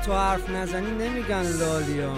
تو حرف نزنی نمیگن لالیا.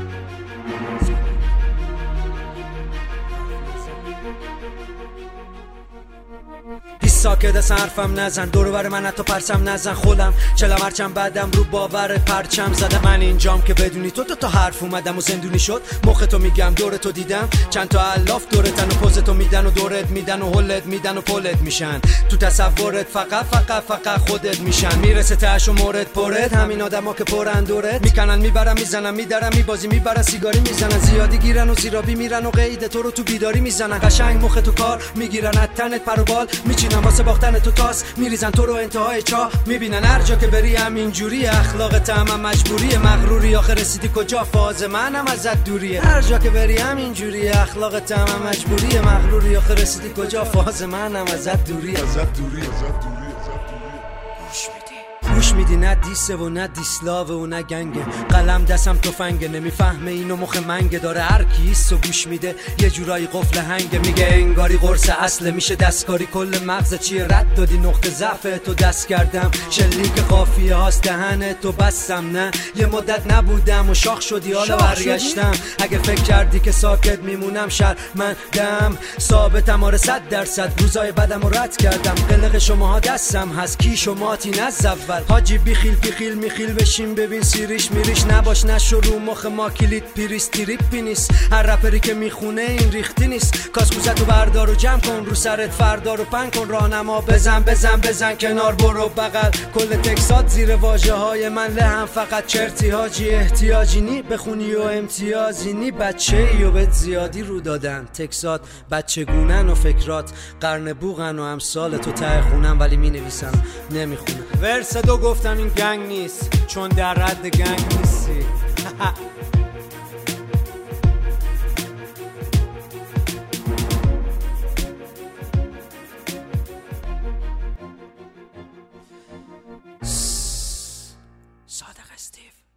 ساکت از حرفم نزن، دور بر من حتی پرسم نزن. خودم چلم هرچم بعدم رو باور پرچم زدم. من اینجام که بدونی تو تا حرف اومدم و زندونی شد. مخ تو میگم دور تو دیدم، چند تا الاف دورتن و پوز تو میدن و دورت میدن و هلت میدن و پلت میشن. تو تصورت فقط خودت میشن. میرسه تهش و مورد پرت، همین آدما که پرن دورت میکنن میبرن میزنن میدرن میبازی میبرن سیگاری میزنن. زیادی گیرن و زیرابی میرن و قید تو رو تو بیداری میزنن. قشنگ مخ تو کار میگیرن از تنت پر و بال میچینن واسه باختن تو تاس. میریزن تو رو انتهای چاه، میبینن هر جا که بری همینجوری. اخلاقت هم مجبوریه، مغروری آخه رسیدی کجا؟ فاز منم ازت دوریه. هر جا که بری همینجوری، اخلاقت هم مجبوریه، مغروری آخه رسیدی کجا؟ فاز منم ازت دوریه. گوش میدی نه دیسه و نه دیسلاوه و نه گنگه. قلم دستم تفنگه، نمیفهمه اینو مخ منگه. داره هر کیسو گوش میده یه جورایی قفل هنگه. میگه انگاری قرص اصله، میشه دستکاری کل مغز چیه. رد دادی نقطه ضعف تو دست کردم. شلیک قافیه هاست دهن تو بستم. نه یه مدت نبودم و شاخ شدی حالا برگشتم. اگه فکر کردی که ساکت میمونم شرمندم. ثابتم آره 100% روزای بدم رو رد کردم. قلق شماها دستم هست کی شماتی نز اول. حاجی بیخیل میخیل بشیم ببین سیریش میریش. نباش نشو رو مخ ما کلید پیریس تریپی نیست. هر رپری که میخونه این ریختی نیست. کاسکوزتو بردار و جمع کن رو سرت فردا رو پنگ کن. راهنما بزن کنار برو بغل. کل تکسات زیر واژه های من لهم فقط چرتی. حاجی احتیاجی نی بخونی و امتیازی نی. بچه ای و بهت زیادی رو دادن تکسات. بچه گونن و فکرات قرن بوغن و امثال تو ته خونن ولی می نویسن نمیخونن. ورس دو گفتم این گنگ نیست چون در رد گنگ نیستی. صادق استیو.